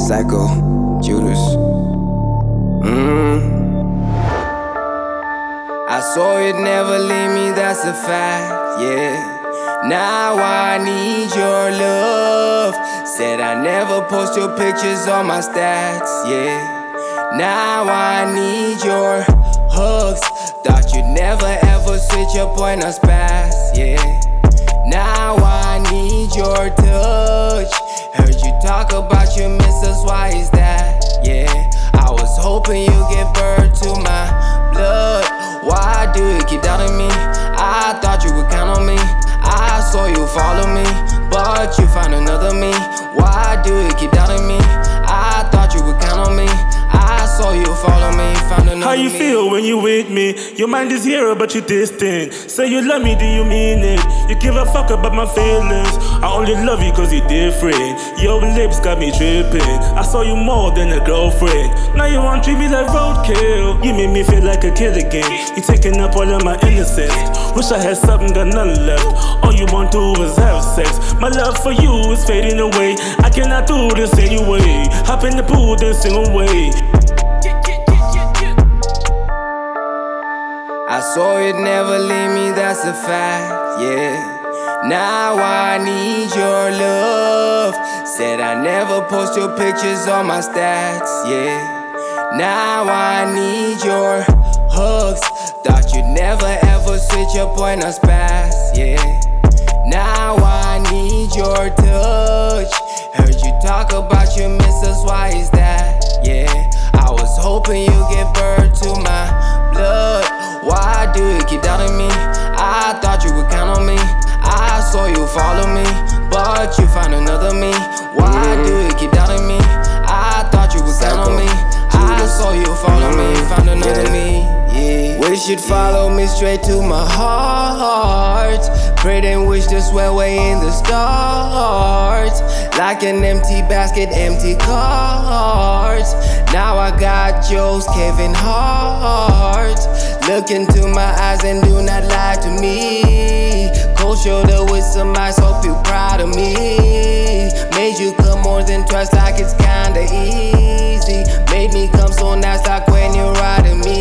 Psycho, Judas. I saw it never leave me, that's a fact, yeah. Now I need your love. Said I never post your pictures on my stats, yeah. Now I need your hugs. Thought you'd never ever switch up when I spaz, yeah. Now I need your touch. Heard you talk about your missus, why is that, yeah. I was hoping you give birth to my blood. Why do you keep doubting me? I thought you would count on me. I saw you follow me, but you found another me. Why do you keep doubting me? I thought you would count on me. I saw you follow me, found another me. How you feel when you with me? Your mind is here, but you're distant. Say you love me, do you mean it? You give a fuck about my feelings. I only love you cause you're different. Your lips got me tripping. I saw you more than a girlfriend. Now you wanna treat me like roadkill. You made me feel like a kid again. You taking up all of my innocence. Wish I had something, got none left. All you want to do is have sex. My love for you is fading away. I cannot do this anyway. Hop in the pool, then sing away. I saw it never leave me, that's a fact, yeah. Now I need your love. Said I never post your pictures on my stats, yeah. Now I need your hugs. Thought you'd never ever switch up when I spaz, yeah. Now I need your touch. Heard you talk about your missus, why is that, yeah. I was hoping you give birth to my blood. Why do you keep doubting me? I thought you would count on me. I saw you follow me, but you found another me. Why do you keep doubting me? I thought you would count on me. I saw you follow me, found another me, yeah. Wish you'd follow me straight to my heart. Prayed and wished to swear way in the stars. Like an empty basket, empty cards. Now I got Joe's Kevin Hart. Look into my eyes and do not lie to me. Cold shoulder with some ice, hope you're proud of me. Made you come more than twice like it's kinda easy. Made me come so nice like when you're riding me.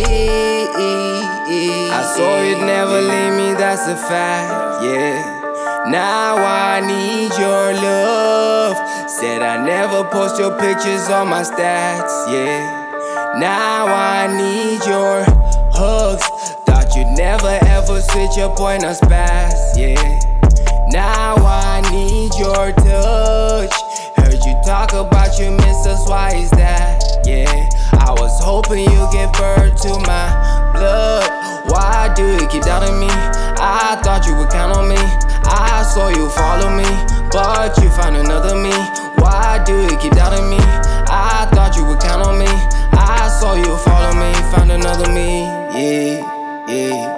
I saw it never leave me, that's a fact, yeah. Now I need your love. Said I never post your pictures on my stats, yeah. Now I need your hugs. Thought you'd never ever switch up when I spaz, yeah. Now I need your touch. Heard you talk about your missus, why is that, yeah. I was hoping you give birth to my blood. Why do you keep doubting me? I thought you would count on me. I saw you follow me, but you found another me. Why do you keep doubting me? I thought you would count on me. I saw you follow me, found another me, yeah, yeah.